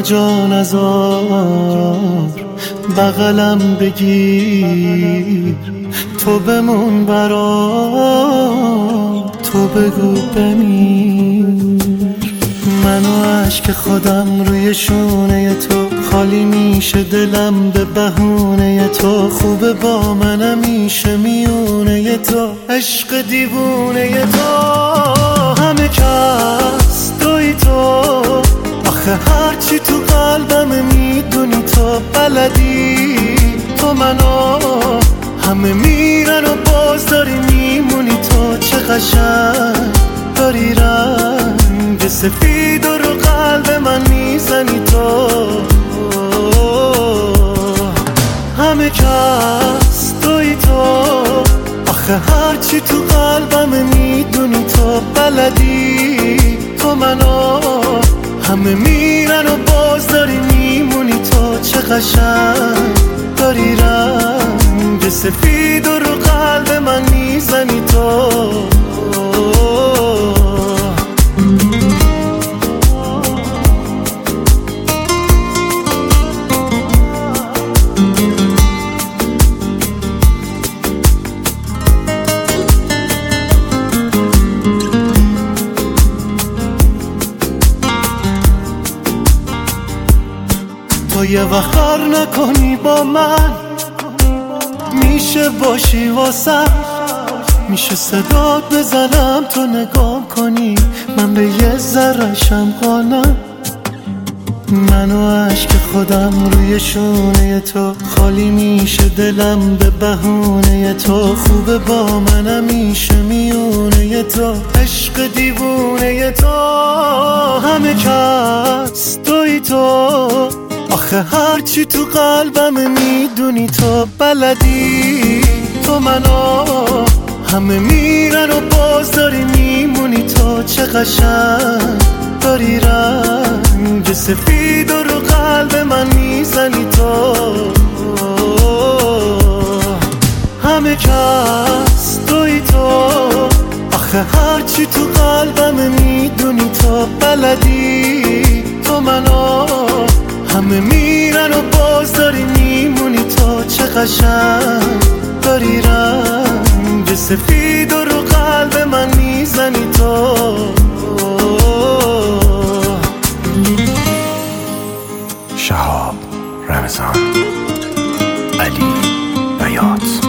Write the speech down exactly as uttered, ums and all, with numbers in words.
جا نذار، بغلم بگیر، تو بمون برام، تو بگو بمیر. من و عشق خودم روی شونه تو، خالی میشه دلم به بهونه تو. خوبه با من همیشه میونه تو، عشق دیوونه تو. همه کس توی تو، آخه هرچی تو قلبم میدونی تو بلدی. تو منو همه میرن و باز داری میمونی تو. چه قشنگ داری رنگ سفید و رو قلب من میزنی تو. همه کس توی تو، آخه هرچی تو قلبم میدونی تو بلدی. تو منو همه میرن و باز داری میمونی تو. چه قشنگ داری رنگ سفید و رو قلب من میزنی تو. تو یه وقت نکنی با من، میشه باشی واسم، میشه صدات بزنم تو نگام کنی، من به یه ذره‌شم قانم. من و عشق خودم روی شونه تو، خالی میشه دلم به بهونه تو. خوبه با من همیشه میونه تو، عشق دیوونه تو. همه کس توی تو، آخه هرچی تو قلبم میدونی تو بلدی. تو منو همه میرن و باز داری میمونی تو. چه قشنگ داری رنگ سفید و رو قلب من میزنی تو. همه کس توی تو، آخه هرچی تو قلبم میدونی تو بلدی. تو منو همه میرن و باز داری میمونی تو. چه قشنگ داری رنگ سفید و رو قلب من میزنی تو. شهاب رمضان، علی بیات.